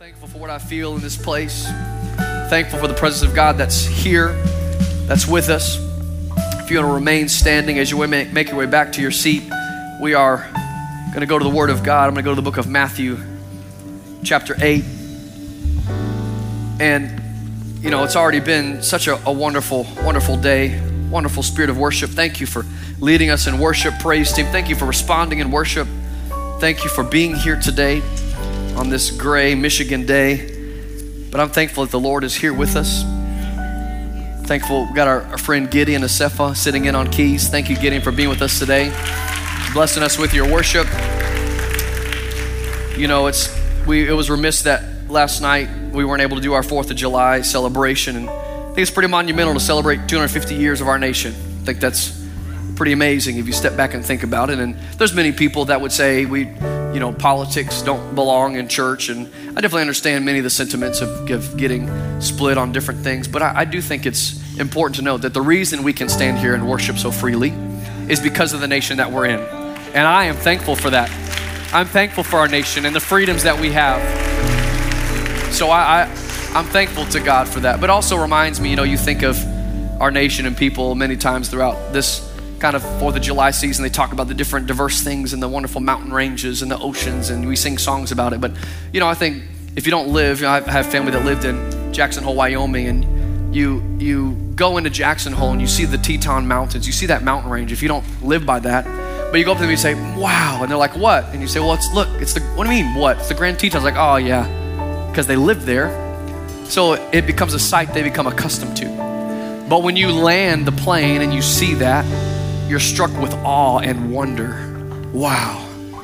Thankful for what I feel in this place. Thankful for the presence of God that's here, that's with us. If you want to remain standing as you make your way back to your seat, we are going to go to the Word of God. I'm going to go to the book of Matthew, chapter 8. And, you know, it's already been such a wonderful, wonderful day, wonderful spirit of worship. Thank you for leading us in worship, praise team. Thank you for responding in worship. Thank you for being here today on this gray Michigan day. But I'm thankful that the Lord is here with us. Thankful we got our friend Gideon Asefa sitting in on keys. Thank you, Gideon, for being with us today, blessing us with your worship. You know, it was remiss that last night we weren't able to do our 4th of July celebration. And I think it's pretty monumental to celebrate 250 years of our nation. I think that's pretty amazing if you step back and think about it. And there's many people that would say politics don't belong in church. And I definitely understand many of the sentiments of getting split on different things. But I do think it's important to note that the reason we can stand here and worship so freely is because of the nation that we're in. And I am thankful for that. I'm thankful for our nation and the freedoms that we have. So I'm thankful to God for that. But also reminds me, you think of our nation and people many times throughout this kind of 4th of July season. They talk about the different diverse things and the wonderful mountain ranges and the oceans, and we sing songs about it. But, I think if you don't live, I have family that lived in Jackson Hole, Wyoming, and you go into Jackson Hole and you see the Teton Mountains. You see that mountain range if you don't live by that. But you go up to them and you say, wow. And they're like, what? And you say, well, what do you mean, what? It's the Grand Tetons. Like, oh, yeah, because they live there. So it becomes a sight they become accustomed to. But when you land the plane and you see that, you're struck with awe and wonder. Wow,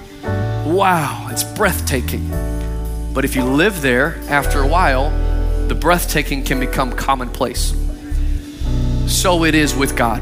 it's breathtaking. But if you live there, after a while, the breathtaking can become commonplace. So it is with God.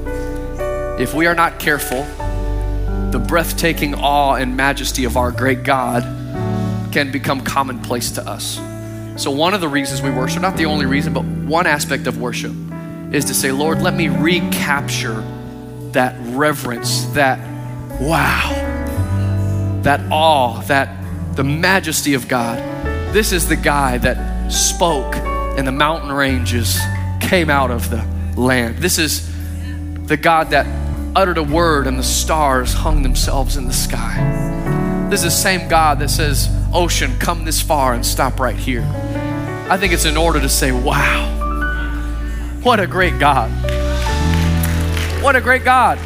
If we are not careful, the breathtaking awe and majesty of our great God can become commonplace to us. So one of the reasons we worship, not the only reason, but one aspect of worship is to say, Lord, let me recapture that reverence, that wow, that awe, that the majesty of God. This is the guy that spoke and the mountain ranges came out of the land. This is the God that uttered a word and the stars hung themselves in the sky. This is the same God that says, ocean, come this far and stop right here. I think it's in order to say, wow, what a great God. What a great God.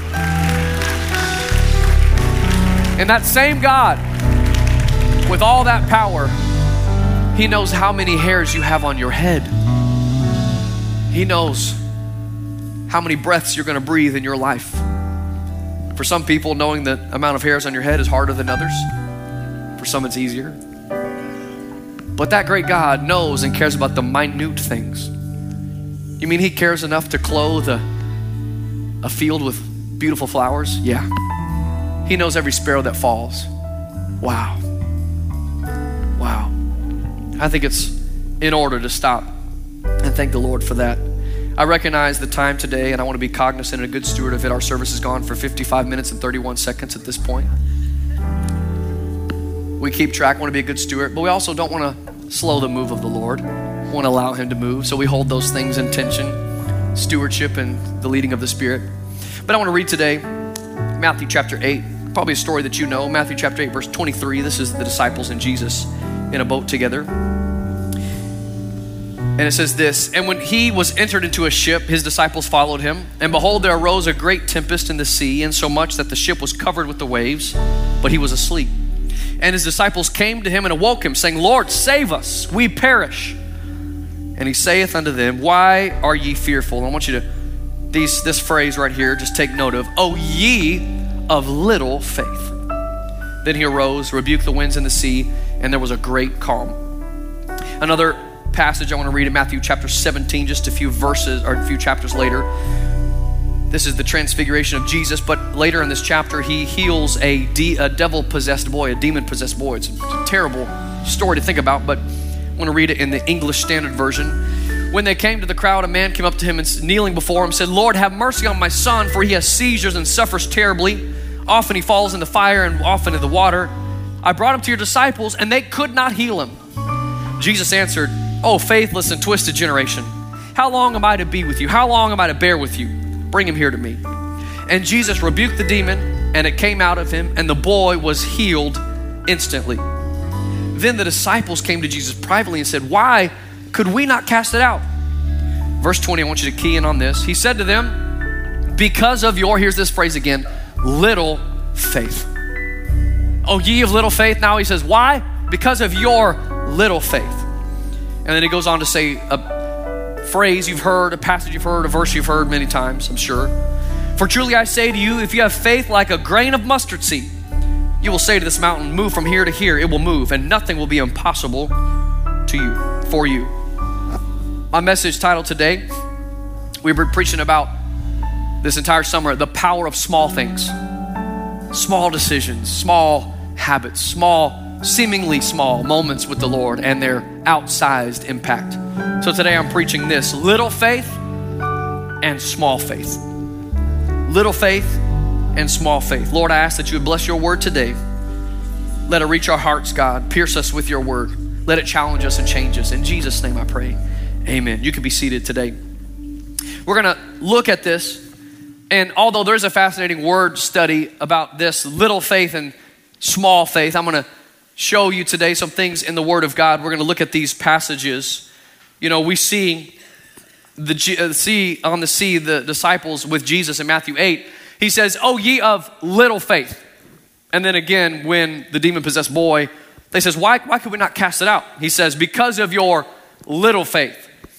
And that same God, with all that power, He knows how many hairs you have on your head. He knows how many breaths you're going to breathe in your life. For some people, knowing the amount of hairs on your head is harder than others. For some, it's easier. But that great God knows and cares about the minute things. You mean He cares enough to clothe a field with beautiful flowers? Yeah. He knows every sparrow that falls. Wow. I think it's in order to stop and thank the Lord for that. I recognize the time today, and I want to be cognizant and a good steward of it. Our service has gone for 55 minutes and 31 seconds at this point. We keep track, want to be a good steward, but we also don't want to slow the move of the Lord. We want to allow Him to move, so we hold those things in tension, stewardship and the leading of the Spirit. But I want to read today Matthew chapter 8, probably a story that you know. Matthew chapter 8, verse 23. This is the disciples and Jesus in a boat together. And it says this, and when He was entered into a ship, His disciples followed Him. And behold, there arose a great tempest in the sea, insomuch that the ship was covered with the waves, but He was asleep. And His disciples came to Him and awoke Him, saying, Lord, save us, we perish. And He saith unto them, why are ye fearful? And I want you to, this phrase right here, just take note of, O ye of little faith. Then He arose, rebuked the winds and the sea, and there was a great calm. Another passage I want to read in Matthew chapter 17, just a few verses or a few chapters later. This is the transfiguration of Jesus, but later in this chapter, He heals a devil-possessed boy, a demon-possessed boy. It's a terrible story to think about, but I want to read it in the English Standard Version. When they came to the crowd, a man came up to Him and kneeling before Him said, Lord, have mercy on my son, for he has seizures and suffers terribly. Often he falls in the fire and often in the water. I brought him to your disciples and they could not heal him. Jesus answered, "Oh, faithless and twisted generation, how long am I to be with you? How long am I to bear with you? Bring him here to me." And Jesus rebuked the demon, and it came out of him, and the boy was healed instantly. Then the disciples came to Jesus privately and said, "Why could we not cast it out?" Verse 20, I want you to key in on this. He said to them, "Because of your," here's this phrase again, "little faith." Oh, ye of little faith. Now he says, why? Because of your little faith. And then he goes on to say a phrase you've heard, a passage you've heard, a verse you've heard many times, I'm sure. "For truly I say to you, if you have faith like a grain of mustard seed, you will say to this mountain, move from here to here, it will move, and nothing will be impossible to you, for you." My message title today, we've been preaching about this entire summer, the power of small things, small decisions, small habits, seemingly small moments with the Lord and their outsized impact. So today I'm preaching this, little faith and small faith. Little faith and small faith. Lord, I ask that you would bless your word today. Let it reach our hearts, God. Pierce us with your word. Let it challenge us and change us. In Jesus' name I pray, amen. You can be seated today. We're gonna look at this, and although there's a fascinating word study about this little faith and small faith, I'm gonna show you today some things in the Word of God. We're gonna look at these passages. You know, we see the disciples with Jesus in Matthew 8. He says, "Oh, ye of little faith." And then again, when the demon-possessed boy, they says, why could we not cast it out? He says, "Because of your little faith."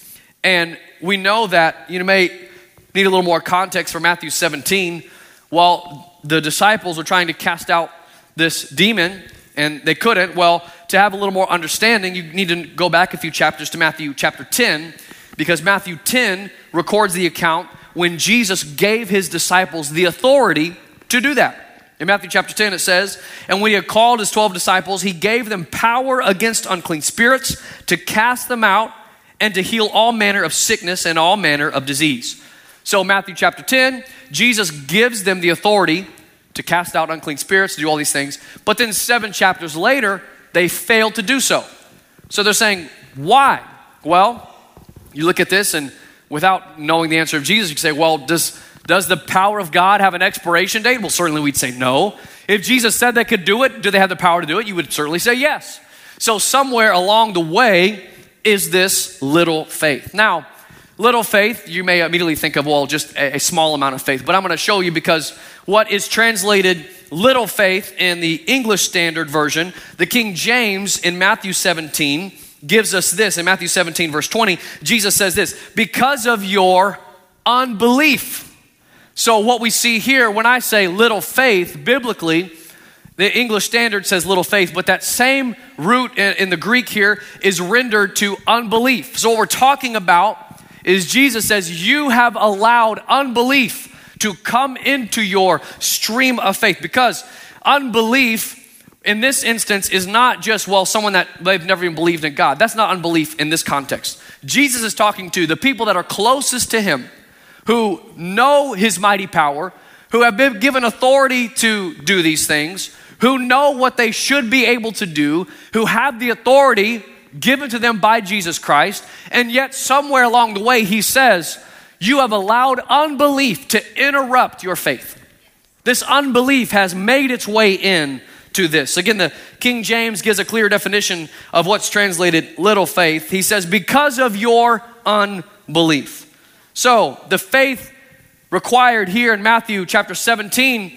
And we know that, you may need a little more context for Matthew 17. While the disciples were trying to cast out this demon and they couldn't, well, to have a little more understanding, you need to go back a few chapters to Matthew chapter 10, because Matthew 10 records the account when Jesus gave his disciples the authority to do that. In Matthew chapter 10 it says, "And when he had called his 12 disciples, he gave them power against unclean spirits to cast them out and to heal all manner of sickness and all manner of disease." So Matthew chapter 10, Jesus gives them the authority to cast out unclean spirits, to do all these things. But then 7 chapters later, they failed to do so. So they're saying, why? Well, you look at this, and without knowing the answer of Jesus, you can say, well, does the power of God have an expiration date? Well, certainly we'd say no. If Jesus said they could do it, do they have the power to do it? You would certainly say yes. So somewhere along the way is this little faith. Now, little faith, you may immediately think of, well, just a small amount of faith. But I'm going to show you, because what is translated little faith in the English Standard Version, the King James in Matthew 17 gives us this. In Matthew 17 verse 20, Jesus says this, "Because of your unbelief." So what we see here, when I say little faith, biblically, the English Standard says little faith, but that same root in the Greek here is rendered to unbelief. So what we're talking about is Jesus says, you have allowed unbelief to come into your stream of faith, because unbelief in this instance is not just, well, someone that they've never even believed in God. That's not unbelief in this context. Jesus is talking to the people that are closest to him, who know his mighty power, who have been given authority to do these things, who know what they should be able to do, who have the authority given to them by Jesus Christ. And yet somewhere along the way, he says, you have allowed unbelief to interrupt your faith. This unbelief has made its way in to this. Again, the King James gives a clear definition of what's translated little faith. He says, because of your unbelief. So the faith required here in Matthew chapter 17,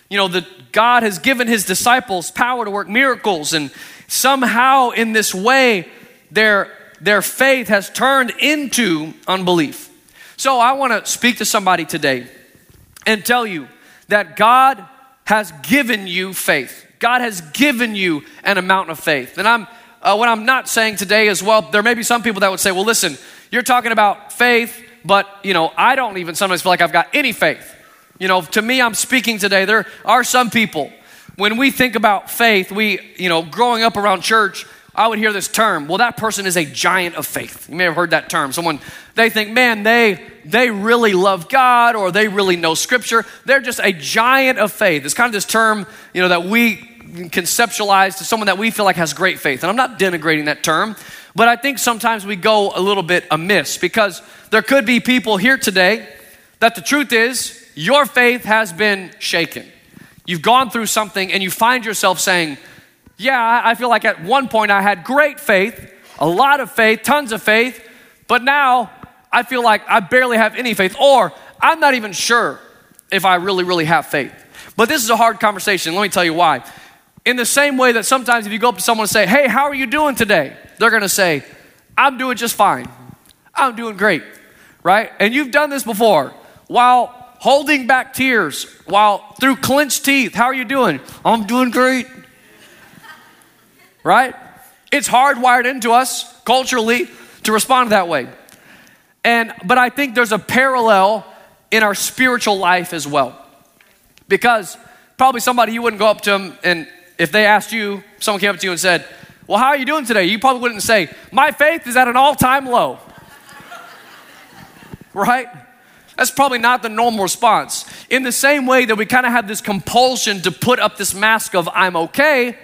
that God has given his disciples power to work miracles, and somehow in this way, their faith has turned into unbelief. So I want to speak to somebody today and tell you that God has given you faith. God has given you an amount of faith. And what I'm not saying today is, well, there may be some people that would say, well, listen, you're talking about faith, but I don't even sometimes feel like I've got any faith. To me, I'm speaking today. There are some people, when we think about faith, growing up around church, I would hear this term, well, that person is a giant of faith. You may have heard that term. They think, man, they really love God, or they really know scripture. They're just a giant of faith. It's kind of this term, that we conceptualize to someone that we feel like has great faith. And I'm not denigrating that term, But I think sometimes we go a little bit amiss because there could be people here today that the truth is your faith has been shaken. You've gone through something and you find yourself saying, yeah, I feel like at one point I had great faith, a lot of faith, tons of faith, but now I feel like I barely have any faith, or I'm not even sure if I really, really have faith. But this is a hard conversation. Let me tell you why. In the same way that sometimes if you go up to someone and say, hey, how are you doing today? They're going to say, I'm doing just fine. I'm doing great, right? And you've done this before while holding back tears, while through clenched teeth. How are you doing? I'm doing great, right? It's hardwired into us culturally to respond that way. But I think there's a parallel in our spiritual life as well. Because probably somebody, you wouldn't go up to them, and if they asked you, someone came up to you and said, well, how are you doing today? You probably wouldn't say, my faith is at an all-time low. Right? That's probably not the normal response. In the same way that we kind of have this compulsion to put up this mask of I'm okay,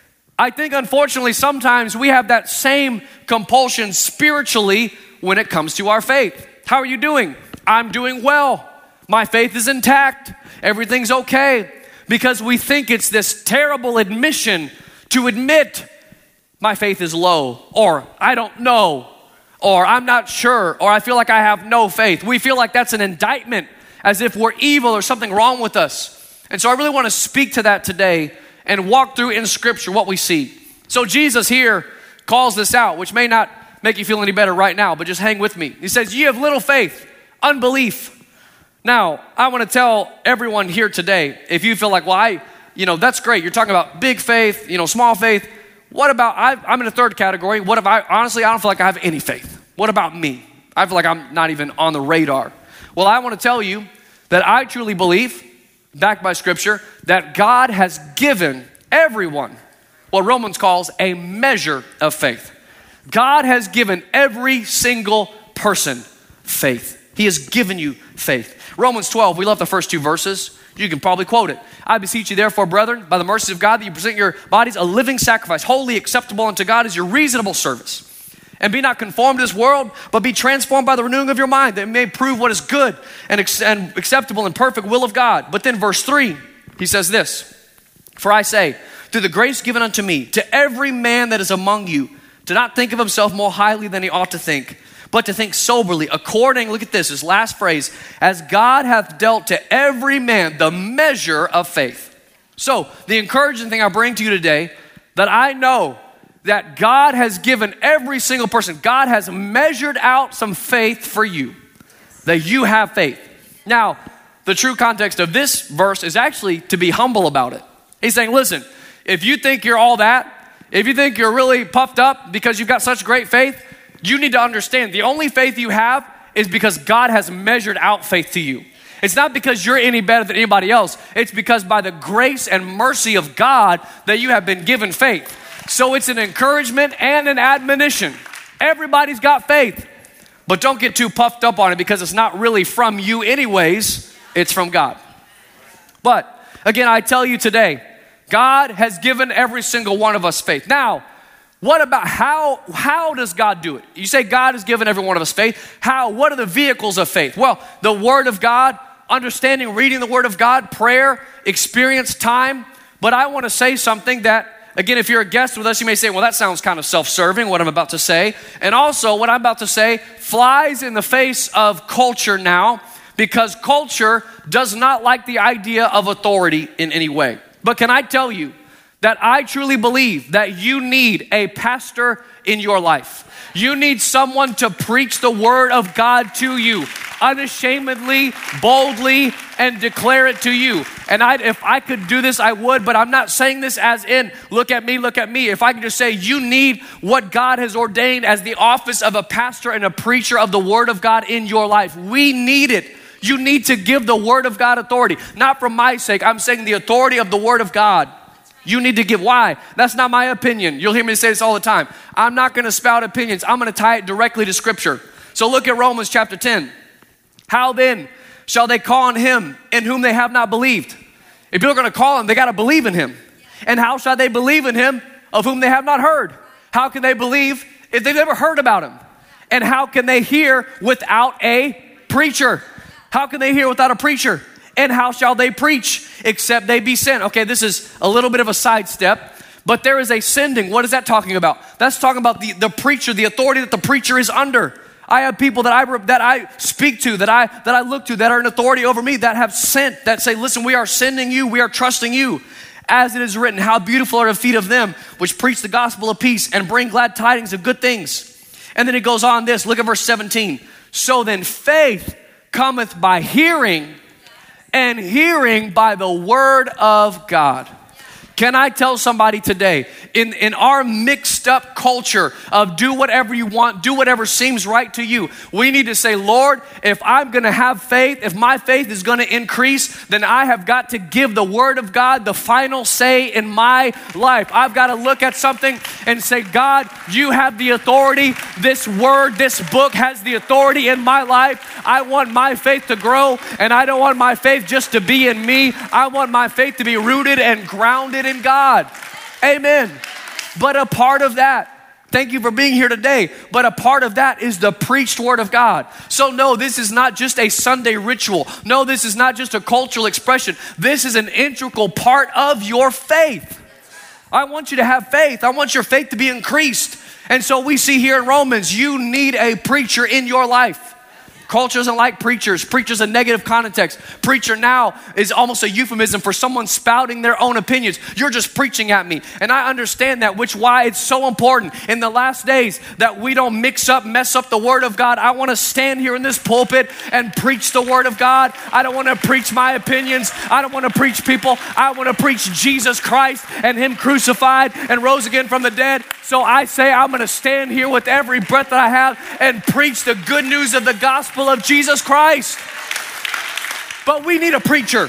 I think unfortunately sometimes we have that same compulsion spiritually when it comes to our faith. How are you doing? I'm doing well. My faith is intact. Everything's okay. Because we think it's this terrible admission to admit my faith is low, or I don't know, or I'm not sure, or I feel like I have no faith. We feel like that's an indictment, as if we're evil or something wrong with us. And so I really want to speak to that today and walk through in Scripture what we see. So Jesus here calls this out, which may not make you feel any better right now, but just hang with me. He says, ye have little faith, unbelief. Now, I want to tell everyone here today, if you feel like, well, that's great. You're talking about big faith, small faith. What about, I'm in a third category. What if honestly, I don't feel like I have any faith. What about me? I feel like I'm not even on the radar. Well, I want to tell you that I truly believe, backed by Scripture, that God has given everyone what Romans calls a measure of faith. God has given every single person faith. He has given you faith. Romans 12, we love the first two verses. You can probably quote it. I beseech you therefore, brethren, by the mercies of God, that you present your bodies a living sacrifice, wholly acceptable unto God as your reasonable service. And be not conformed to this world, but be transformed by the renewing of your mind, that you may prove what is good and acceptable and perfect will of God. But then verse 3, he says this, for I say, through the grace given unto me, to every man that is among you, to not think of himself more highly than he ought to think, but to think soberly, according, look at this last phrase, as God hath dealt to every man the measure of faith. So the encouraging thing I bring to you today, that I know that God has given every single person, God has measured out some faith for you, that you have faith. Now, the true context of this verse is actually to be humble about it. He's saying, listen, if you think you're all that, if you think you're really puffed up because you've got such great faith, you need to understand the only faith you have is because God has measured out faith to you. It's not because you're any better than anybody else. It's because by the grace and mercy of God that you have been given faith. So it's an encouragement and an admonition. Everybody's got faith, but don't get too puffed up on it because it's not really from you anyways. It's from God. But again, I tell you today, God has given every single one of us faith. Now, what about how does God do it? You say God has given every one of us faith. How? What are the vehicles of faith? Well, the Word of God, understanding, reading the Word of God, prayer, experience, time. But I want to say something that, again, if you're a guest with us, you may say, well, that sounds kind of self-serving, what I'm about to say. And also, what I'm about to say flies in the face of culture now, because culture does not like the idea of authority in any way. But can I tell you that I truly believe that you need a pastor in your life. You need someone to preach the Word of God to you, unashamedly, boldly, and declare it to you. And if I could do this, I would, but I'm not saying this as in, look at me, look at me. If I could just say, you need what God has ordained as the office of a pastor and a preacher of the Word of God in your life. We need it. You need to give the Word of God authority. Not for my sake, I'm saying the authority of the Word of God. You need to give. Why? That's not my opinion. You'll hear me say this all the time. I'm not going to spout opinions. I'm going to tie it directly to Scripture. So look at Romans chapter 10. How then shall they call on him in whom they have not believed? If people are going to call him, they got to believe in him. And how shall they believe in him of whom they have not heard? How can they believe if they've never heard about him? And how can they hear without a preacher? How can they hear without a preacher? And how shall they preach except they be sent? Okay, this is a little bit of a sidestep, but there is a sending. What is that talking about? That's talking about the preacher, the authority that the preacher is under. I have people that I speak to, that I look to, that are in authority over me, that have sent, that say, listen, we are sending you, we are trusting you. As it is written, how beautiful are the feet of them which preach the gospel of peace and bring glad tidings of good things. And then it goes on this, look at verse 17. So then faith cometh by hearing, and hearing by the word of God. Can I tell somebody today, in our mixed up culture of do whatever you want, do whatever seems right to you, we need to say, Lord, if I'm going to have faith, if my faith is going to increase, then I have got to give the word of God the final say in my life. I've got to look at something and say, God, you have the authority. This word, this book has the authority in my life. I want my faith to grow, and I don't want my faith just to be in me. I want my faith to be rooted and grounded in God. Amen. But a part of that, thank you for being here today, but a part of that is the preached word of God. So no, this is not just a Sunday ritual. No, this is not just a cultural expression. This is an integral part of your faith. I want you to have faith. I want your faith to be increased. And so we see here in Romans, you need a preacher in your life. Culture doesn't like preachers. Preacher's a negative context. Preacher now is almost a euphemism for someone spouting their own opinions. You're just preaching at me. And I understand that, which why it's so important in the last days that we don't mess up the word of God. I want to stand here in this pulpit and preach the word of God. I don't want to preach my opinions. I don't want to preach people. I want to preach Jesus Christ and him crucified and rose again from the dead. So I say I'm going to stand here with every breath that I have and preach the good news of the gospel of Jesus Christ. But we need a preacher.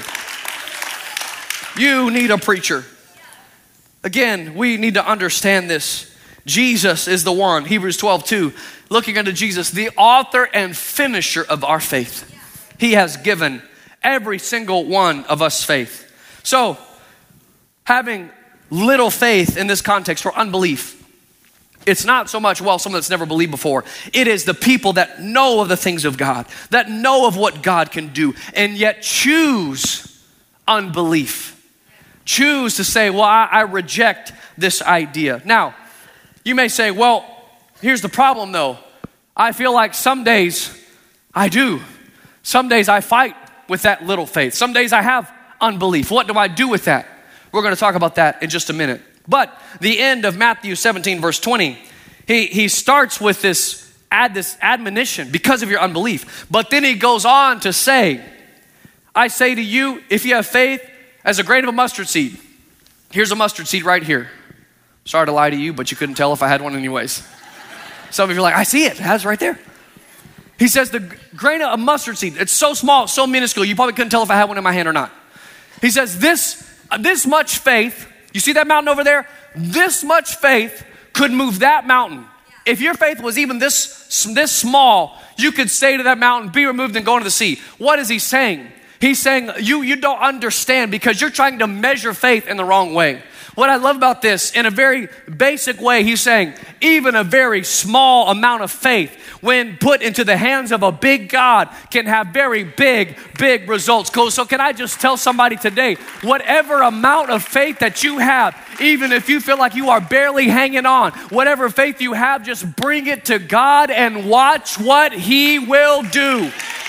You need a preacher. Again, we need to understand this. Jesus is the one, Hebrews 12:2, looking unto Jesus, the author and finisher of our faith. He has given every single one of us faith. So, having little faith in this context or unbelief, it's not so much, someone that's never believed before. It is the people that know of the things of God, that know of what God can do, and yet choose unbelief. Choose to say, well, I reject this idea. Now, you may say, well, here's the problem though. I feel like some days I do. Some days I fight with that little faith. Some days I have unbelief. What do I do with that? We're going to talk about that in just a minute. But the end of Matthew 17, verse 20, he starts with this admonition because of your unbelief. But then he goes on to say, I say to you, if you have faith as a grain of a mustard seed, here's a mustard seed right here. Sorry to lie to you, but you couldn't tell if I had one anyways. Some of you are like, I see it. That's right there. He says the grain of a mustard seed, it's so small, so minuscule, you probably couldn't tell if I had one in my hand or not. He says this much faith, you see that mountain over there? This much faith could move that mountain. If your faith was even this small, you could say to that mountain, be removed and go into the sea. What is he saying? He's saying you don't understand because you're trying to measure faith in the wrong way. What I love about this, in a very basic way, he's saying even a very small amount of faith, when put into the hands of a big God, can have very big results. So can I just tell somebody today, whatever amount of faith that you have, even if you feel like you are barely hanging on, whatever faith you have, just bring it to God and watch what he will do.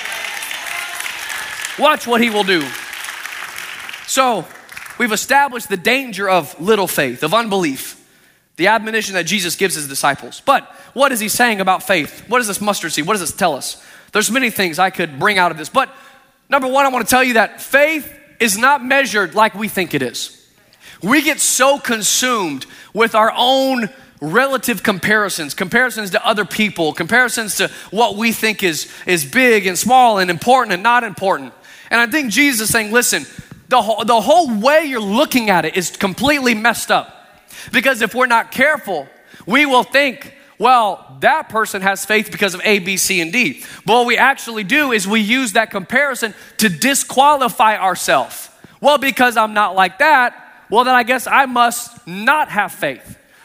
Watch what he will do. So, we've established the danger of little faith, of unbelief, the admonition that Jesus gives his disciples. But what is he saying about faith? What is this mustard seed? What does this tell us? There's many things I could bring out of this. But number one, I want to tell you that faith is not measured like we think it is. We get so consumed with our own relative comparisons to other people, comparisons to what we think is big and small and important and not important. And I think Jesus is saying, listen, the whole way you're looking at it is completely messed up. Because if we're not careful, we will think, well, that person has faith because of A, B, C, and D. But what we actually do is we use that comparison to disqualify ourselves. Well, because I'm not like that, well, then I guess I must not have faith.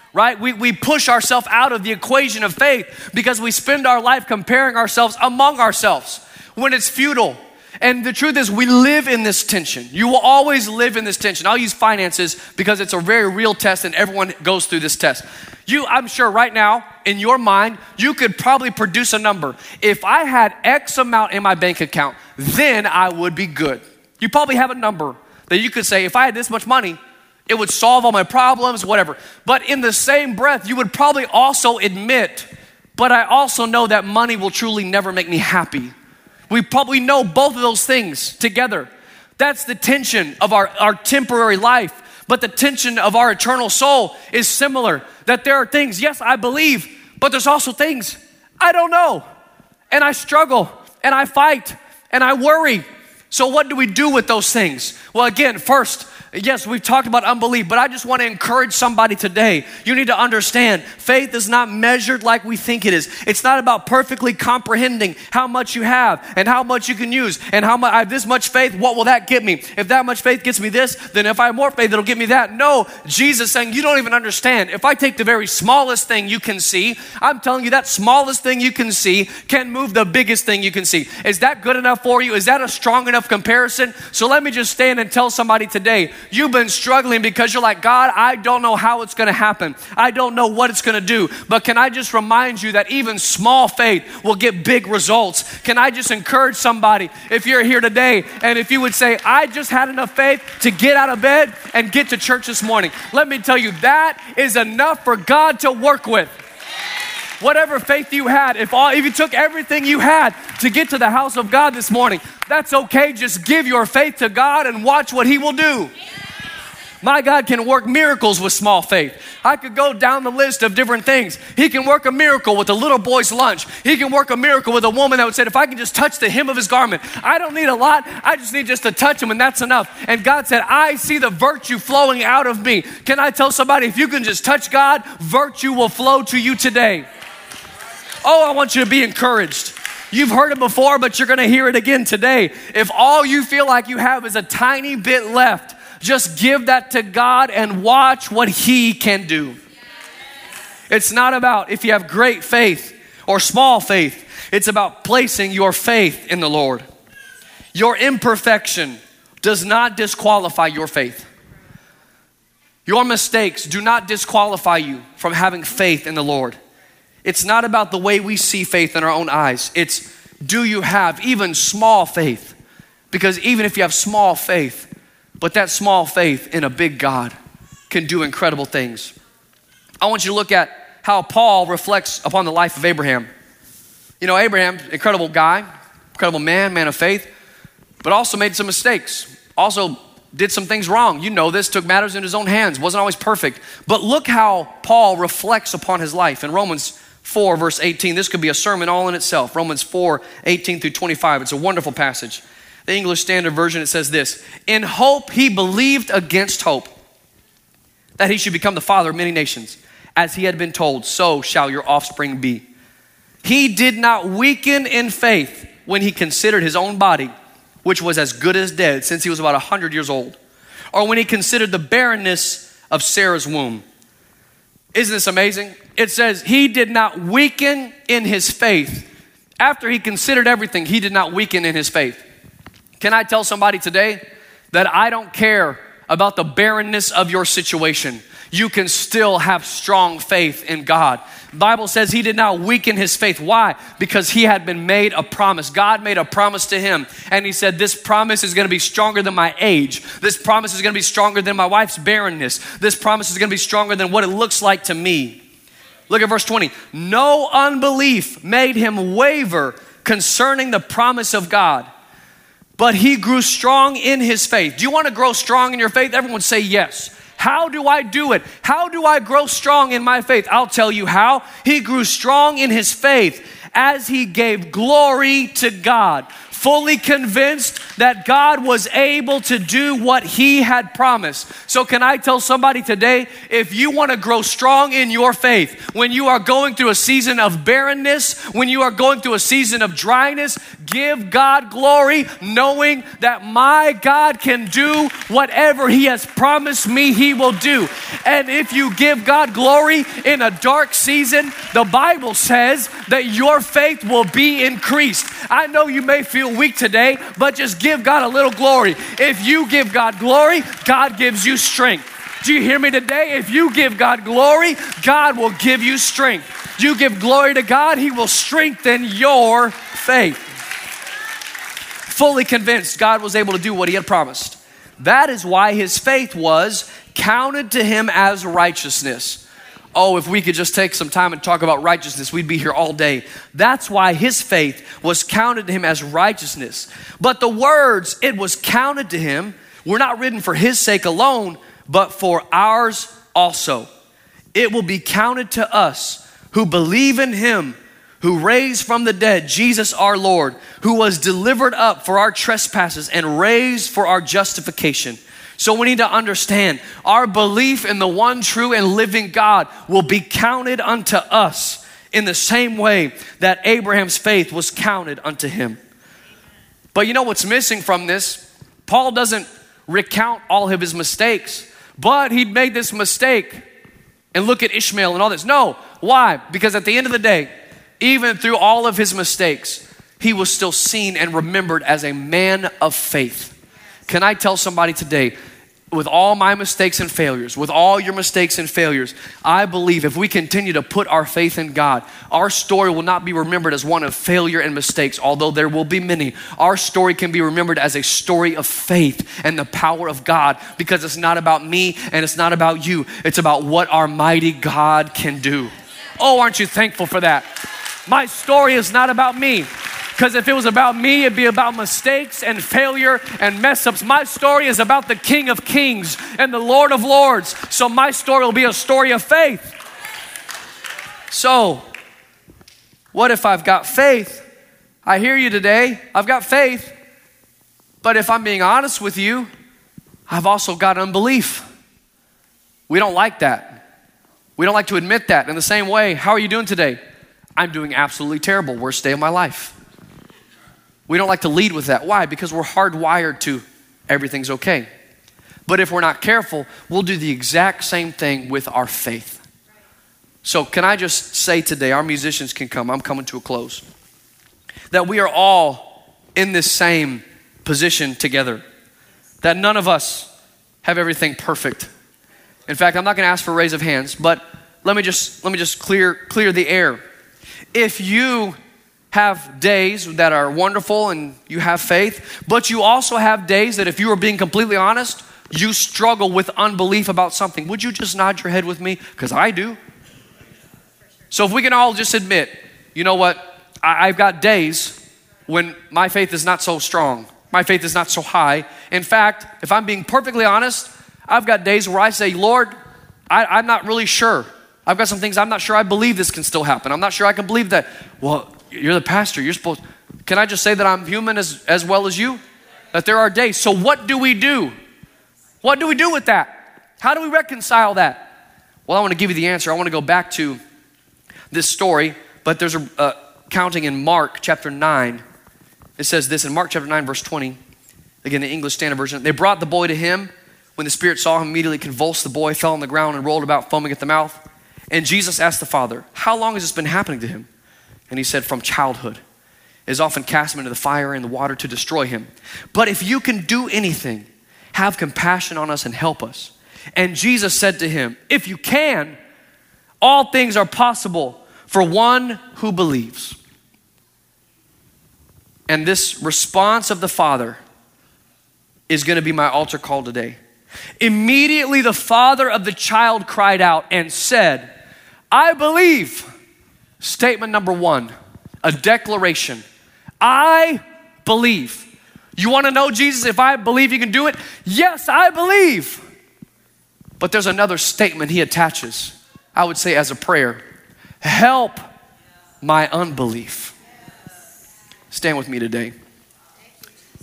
right? We push ourselves out of the equation of faith because we spend our life comparing ourselves among ourselves when it's futile. And the truth is, we live in this tension. You will always live in this tension. I'll use finances because it's a very real test and everyone goes through this test. I'm sure right now, in your mind, you could probably produce a number. If I had X amount in my bank account, then I would be good. You probably have a number that you could say, if I had this much money, it would solve all my problems, whatever. But in the same breath, you would probably also admit, but I also know that money will truly never make me happy. We probably know both of those things together. That's the tension of our temporary life. But the tension of our eternal soul is similar. That there are things, yes, I believe, but there's also things I don't know. And I struggle, and I fight, and I worry. So what do we do with those things? Well, again, first, yes, we've talked about unbelief, but I just want to encourage somebody today. You need to understand, faith is not measured like we think it is. It's not about perfectly comprehending how much you have and how much you can use and how much I have this much faith, what will that get me? If that much faith gets me this, then if I have more faith, it'll get me that. No, Jesus saying, you don't even understand. If I take the very smallest thing you can see, I'm telling you that smallest thing you can see can move the biggest thing you can see. Is that good enough for you? Is that a strong enough comparison? So let me just stand and tell somebody today, you've been struggling because you're like, God, I don't know how it's going to happen. I don't know what it's going to do. But can I just remind you that even small faith will get big results? Can I just encourage somebody, if you're here today, and if you would say, I just had enough faith to get out of bed and get to church this morning. Let me tell you, that is enough for God to work with. Whatever faith you had, if you took everything you had to get to the house of God this morning, that's okay. Just give your faith to God and watch what He will do. My God can work miracles with small faith. I could go down the list of different things. He can work a miracle with a little boy's lunch. He can work a miracle with a woman that would say, if I can just touch the hem of his garment, I don't need a lot. I just need just to touch him and that's enough. And God said, I see the virtue flowing out of me. Can I tell somebody, if you can just touch God, virtue will flow to you today. Oh, I want you to be encouraged. You've heard it before, but you're going to hear it again today. If all you feel like you have is a tiny bit left, just give that to God and watch what He can do. It's not about if you have great faith or small faith. It's about placing your faith in the Lord. Your imperfection does not disqualify your faith. Your mistakes do not disqualify you from having faith in the Lord. It's not about the way we see faith in our own eyes. It's, do you have even small faith? Because even if you have small faith, but that small faith in a big God can do incredible things. I want you to look at how Paul reflects upon the life of Abraham. You know, Abraham, incredible guy, incredible man of faith, but also made some mistakes. Also did some things wrong. You know this, took matters in his own hands, wasn't always perfect. But look how Paul reflects upon his life in Romans 4 verse 18. This could be a sermon all in itself. Romans 4, 18 through 25. It's a wonderful passage. The English Standard Version, it says this: in hope he believed against hope that he should become the father of many nations. As he had been told, so shall your offspring be. He did not weaken in faith when he considered his own body, which was as good as dead since he was about 100 years old, or when he considered the barrenness of Sarah's womb. Isn't this amazing? It says he did not weaken in his faith. After he considered everything, he did not weaken in his faith. Can I tell somebody today that I don't care about the barrenness of your situation? You can still have strong faith in God. The Bible says he did not weaken his faith. Why? Because he had been made a promise. God made a promise to him. And he said, this promise is going to be stronger than my age. This promise is going to be stronger than my wife's barrenness. This promise is going to be stronger than what it looks like to me. Look at verse 20. No unbelief made him waver concerning the promise of God, but he grew strong in his faith. Do you want to grow strong in your faith? Everyone say yes. How do I do it? How do I grow strong in my faith? I'll tell you how. He grew strong in his faith as he gave glory to God. fully convinced that God was able to do what he had promised. So can I tell somebody today, if you want to grow strong in your faith, when you are going through a season of barrenness, when you are going through a season of dryness, give God glory, knowing that my God can do whatever he has promised me he will do. And if you give God glory in a dark season, the Bible says that your faith will be increased. I know you may feel weak today, but just give God a little glory. If you give God glory, God gives you strength. Do you hear me today? If you give God glory, God will give you strength. You give glory to God, he will strengthen your faith. Fully convinced God was able to do what he had promised. That is why his faith was counted to him as righteousness. Oh, if we could just take some time and talk about righteousness, we'd be here all day. That's why his faith was counted to him as righteousness. But the words, it was counted to him, were not written for his sake alone, but for ours also. It will be counted to us who believe in him, who raised from the dead Jesus our Lord, who was delivered up for our trespasses and raised for our justification. So we need to understand our belief in the one true and living God will be counted unto us in the same way that Abraham's faith was counted unto him. But you know what's missing from this? Paul doesn't recount all of his mistakes, but he'd made this mistake and look at Ishmael and all this. No, why? Because at the end of the day, even through all of his mistakes, he was still seen and remembered as a man of faith. Can I tell somebody today, with all my mistakes and failures, with all your mistakes and failures, I believe if we continue to put our faith in God, our story will not be remembered as one of failure and mistakes, although there will be many. Our story can be remembered as a story of faith and the power of God, because it's not about me and it's not about you. It's about what our mighty God can do. Oh, aren't you thankful for that? My story is not about me. Because if it was about me, it'd be about mistakes and failure and mess ups. My story is about the King of Kings and the Lord of Lords. So my story will be a story of faith. So, what if I've got faith? I hear you today. I've got faith. But if I'm being honest with you, I've also got unbelief. We don't like that. We don't like to admit that. In the same way, how are you doing today? I'm doing absolutely terrible. Worst day of my life. We don't like to lead with that. Why? Because we're hardwired to everything's okay. But if we're not careful, we'll do the exact same thing with our faith. So can I just say today, our musicians can come. I'm coming to a close. That we are all in this same position together. That none of us have everything perfect. In fact, I'm not going to ask for a raise of hands, but let me just clear the air. If you have days that are wonderful and you have faith, but you also have days that, if you are being completely honest, you struggle with unbelief about something. Would you just nod your head with me? Because I do. So if we can all just admit, you know what, I've got days when my faith is not so strong. My faith is not so high. In fact, if I'm being perfectly honest, I've got days where I say, Lord, I'm not really sure. I've got some things I'm not sure I believe this can still happen. I'm not sure I can believe that. Well, you're the pastor. You're supposed. Can I just say that I'm human as well as you? That there are days. So what do we do? What do we do with that? How do we reconcile that? Well, I want to give you the answer. I want to go back to this story, but there's a counting in Mark chapter 9. It says this in Mark chapter 9, verse 20. Again, the English Standard Version. They brought the boy to him. When the spirit saw him, immediately convulsed the boy, fell on the ground and rolled about, foaming at the mouth. And Jesus asked the father, how long has this been happening to him? And he said, from childhood. It has often cast him into the fire and the water to destroy him. But if you can do anything, have compassion on us and help us. And Jesus said to him, if you can, all things are possible for one who believes. And this response of the father is going to be my altar call today. Immediately the father of the child cried out and said, I believe. Statement number one, a declaration. I believe. You want to know, Jesus, if I believe you can do it? Yes, I believe. But there's another statement he attaches, I would say as a prayer. Help my unbelief. Stand with me today.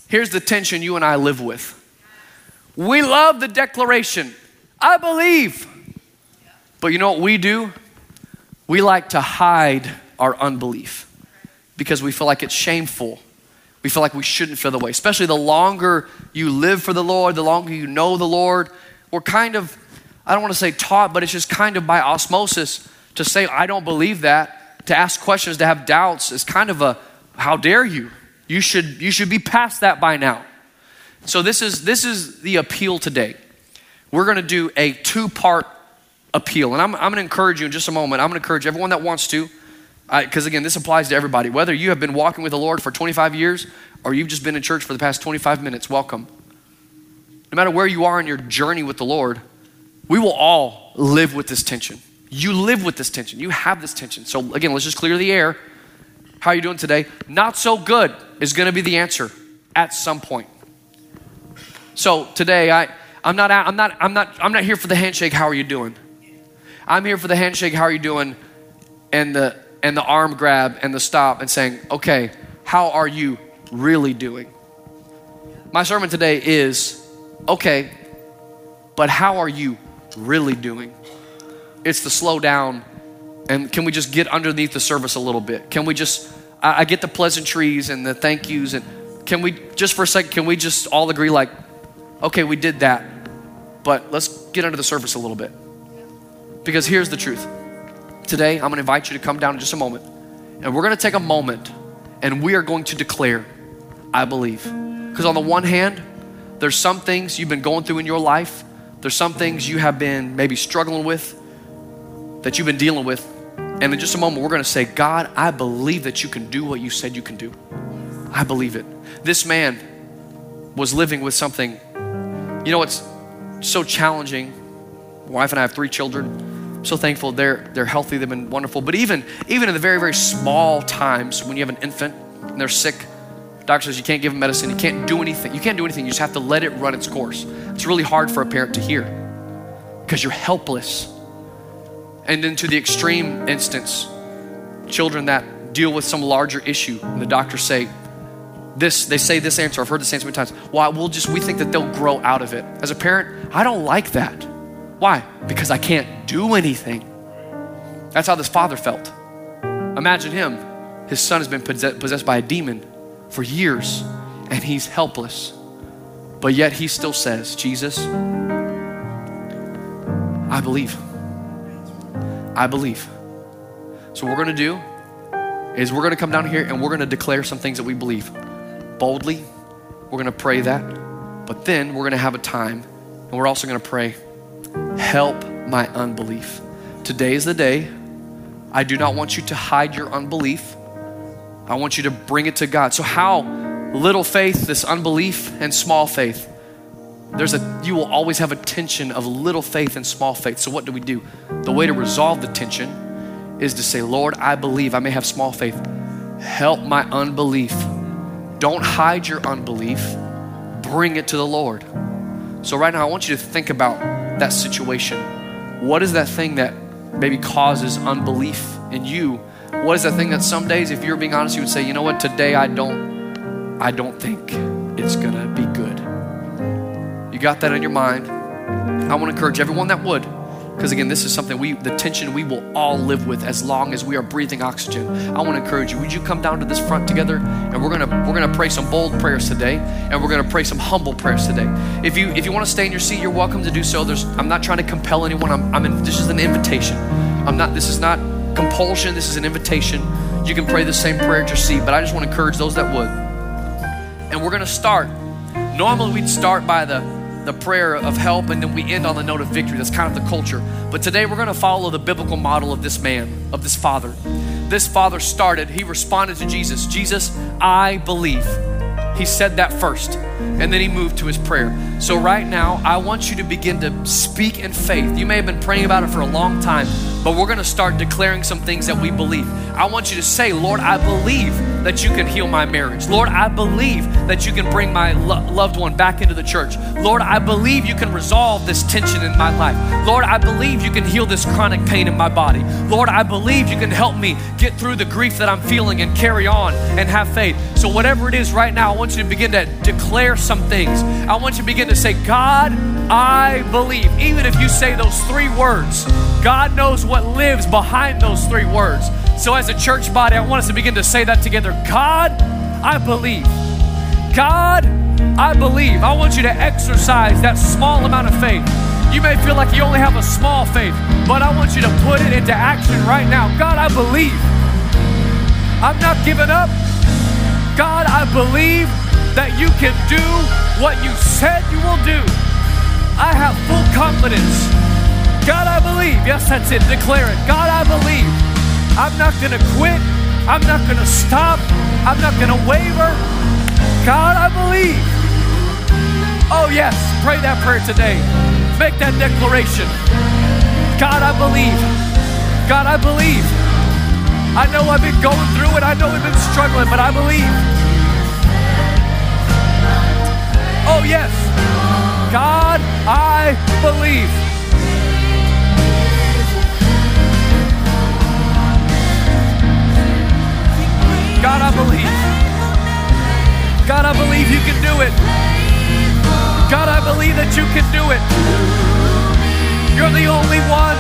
Here's the tension you and I live with. We love the declaration, I believe. But you know what we do? We like to hide our unbelief because we feel like it's shameful. We feel like we shouldn't feel the way, especially the longer you live for the Lord, the longer you know the Lord. We're kind of, I don't want to say taught, but it's just kind of by osmosis to say, I don't believe that, to ask questions, to have doubts is kind of a, how dare you? You should be past that by now. So this is the appeal today. We're going to do a 2-part appeal. And I'm going to encourage you in just a moment. I'm going to encourage everyone that wants to, because again, this applies to everybody. Whether you have been walking with the Lord for 25 years or you've just been in church for the past 25 minutes, welcome. No matter where you are in your journey with the Lord, we will all live with this tension. You live with this tension. You have this tension. So again, let's just clear the air. How are you doing today? Not so good is going to be the answer at some point. So today, I'm not here for the handshake. How are you doing? I'm here for the handshake. How are you doing? And the arm grab and the stop and saying, okay, how are you really doing? My sermon today is, okay, but how are you really doing? It's the slow down and can we just get underneath the surface a little bit? Can we just, I get the pleasantries and the thank yous, and can we just for a second, can we just all agree like, okay, we did that, but let's get under the surface a little bit. Because here's the truth. Today, I'm going to invite you to come down in just a moment, and we're going to take a moment, and we are going to declare, I believe. Because on the one hand, there's some things you've been going through in your life. There's some things you have been maybe struggling with, that you've been dealing with. And in just a moment, we're going to say, God, I believe that you can do what you said you can do. I believe it. This man was living with something. You know, it's so challenging. My wife and I have 3 children. I'm so thankful they're healthy. They've been wonderful. But even in the very, very small times when you have an infant and they're sick, doctor says you can't give them medicine. You can't do anything. You can't do anything. You just have to let it run its course. It's really hard for a parent to hear because you're helpless. And then to the extreme instance, children that deal with some larger issue, and the doctors say this, they say this answer. I've heard this answer many times. Well, we think that they'll grow out of it. As a parent, I don't like that. Why? Because I can't do anything. That's how this father felt. Imagine him. His son has been possessed by a demon for years, and he's helpless. But yet he still says, Jesus, I believe. I believe. So what we're going to do is we're going to come down here and we're going to declare some things that we believe. Boldly, we're going to pray that. But then we're going to have a time and we're also going to pray, help my unbelief. Today is the day. I do not want you to hide your unbelief. I want you to bring it to God. So how little faith, this unbelief and small faith, you will always have a tension of little faith and small faith. So what do we do? The way to resolve the tension is to say, Lord, I believe. I may have small faith. Help my unbelief. Don't hide your unbelief. Bring it to the Lord. So right now, I want you to think about that situation. What is that thing that maybe causes unbelief in you? What is that thing that some days, if you're being honest, you would say, you know what, today I don't think it's gonna be good. You got that in your mind. I want to encourage everyone that would, because again, this is something the tension we will all live with as long as we are breathing oxygen. I want to encourage you. Would you come down to this front together, and we're gonna pray some bold prayers today, and we're gonna pray some humble prayers today. If you want to stay in your seat, you're welcome to do so. I'm not trying to compel anyone. This is an invitation. This is not compulsion. This is an invitation. You can pray the same prayer at your seat, but I just want to encourage those that would. And we're gonna start. Normally we'd start by the prayer of help, and then we end on the note of victory. That's kind of the culture. But today we're going to follow the biblical model of this man, of this father. This father he responded to Jesus. Jesus, I believe. He said that first, and then he moved to his prayer. So right now, I want you to begin to speak in faith. You may have been praying about it for a long time, but we're going to start declaring some things that we believe. I want you to say, Lord, I believe that you can heal my marriage. Lord, I believe that you can bring my loved one back into the church. Lord, I believe you can resolve this tension in my life. Lord, I believe you can heal this chronic pain in my body. Lord, I believe you can help me get through the grief that I'm feeling and carry on and have faith. So whatever it is right now, I want you to begin to declare some things. I want you to begin to say, God, I believe. Even if you say those 3 words, God knows what lives behind those 3 words. So as a church body, I want us to begin to say that together. God, I believe. God, I believe. I want you to exercise that small amount of faith. You may feel like you only have a small faith, but I want you to put it into action right now. God, I believe. I'm not giving up. God, I believe that you can do what you said you will do. I have full confidence. God, I believe. Yes, that's it. Declare it. God, I believe. I'm not going to quit. I'm not going to stop. I'm not going to waver. God, I believe. Oh, yes. Pray that prayer today. Make that declaration. God, I believe. God, I believe. I know I've been going through it. I know I've been struggling, but I believe. Oh, yes. God, I believe. God, I believe. God, I believe you can do it. God, I believe that you can do it. You're the only one.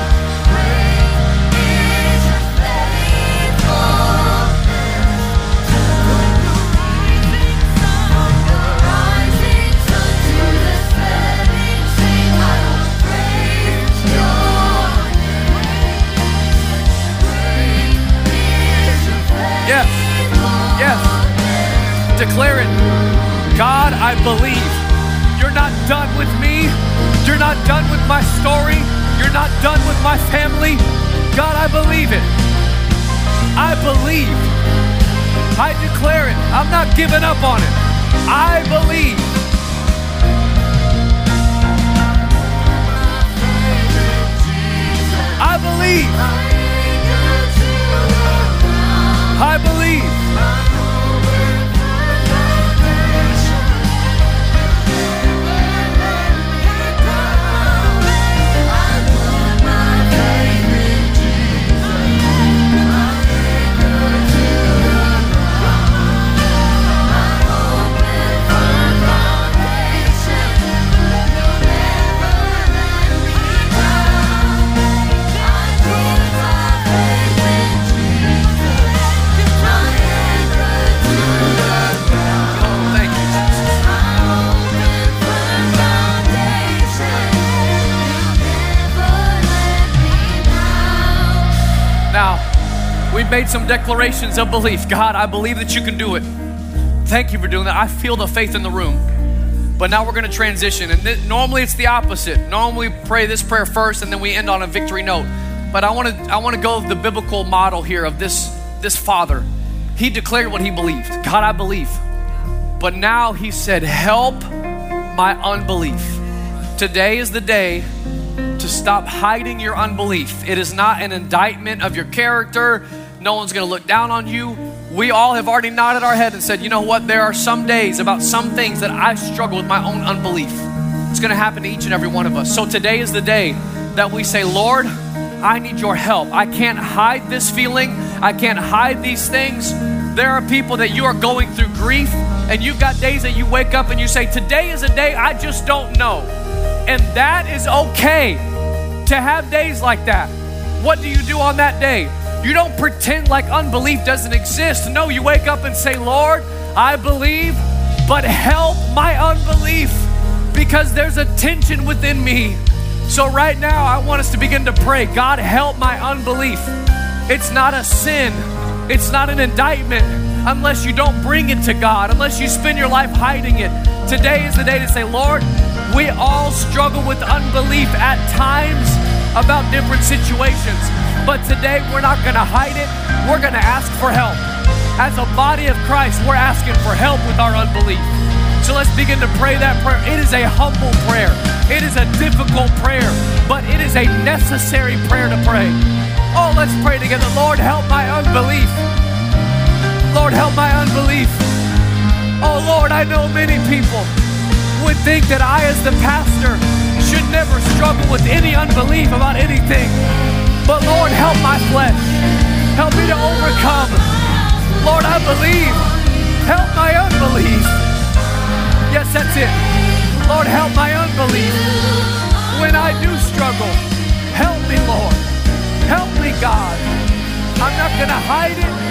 Yes. Yes. Declare it. God, I believe. You're not done with me. You're not done with my story. You're not done with my family. God, I believe it. I believe. I declare it. I'm not giving up on it. I believe. I believe. I believe. We've made some declarations of belief. God, I believe that you can do it. Thank you for doing that. I feel the faith in the room. But now we're going to transition. And normally it's the opposite. Normally we pray this prayer first and then we end on a victory note. But I want to go with the biblical model here of this father. He declared what he believed. God, I believe. But now he said, help my unbelief. Today is the day to stop hiding your unbelief. It is not an indictment of your character. No one's going to look down on you. We all have already nodded our head and said, you know what? There are some days about some things that I struggle with my own unbelief. It's going to happen to each and every one of us. So today is the day that we say, Lord, I need your help. I can't hide this feeling. I can't hide these things. There are people that you are going through grief, and you've got days that you wake up and you say, today is a day I just don't know. And that is okay to have days like that. What do you do on that day? You don't pretend like unbelief doesn't exist. No, you wake up and say, Lord, I believe, but help my unbelief because there's a tension within me. So right now, I want us to begin to pray, God, help my unbelief. It's not a sin. It's not an indictment unless you don't bring it to God, unless you spend your life hiding it. Today is the day to say, Lord, we all struggle with unbelief at times about different situations. But today, we're not going to hide it. We're going to ask for help. As a body of Christ, we're asking for help with our unbelief. So let's begin to pray that prayer. It is a humble prayer. It is a difficult prayer, but it is a necessary prayer to pray. Oh, let's pray together. Lord, help my unbelief. Lord, help help my unbelief. Oh Lord, I know many people would think that I as the pastor should never struggle with any unbelief about anything. But Lord, help my flesh. Help me to overcome. Lord, I believe. Help my unbelief. Yes, that's it. Lord, help my unbelief. When I do struggle, help me, Lord. Help me, God. I'm not going to hide it.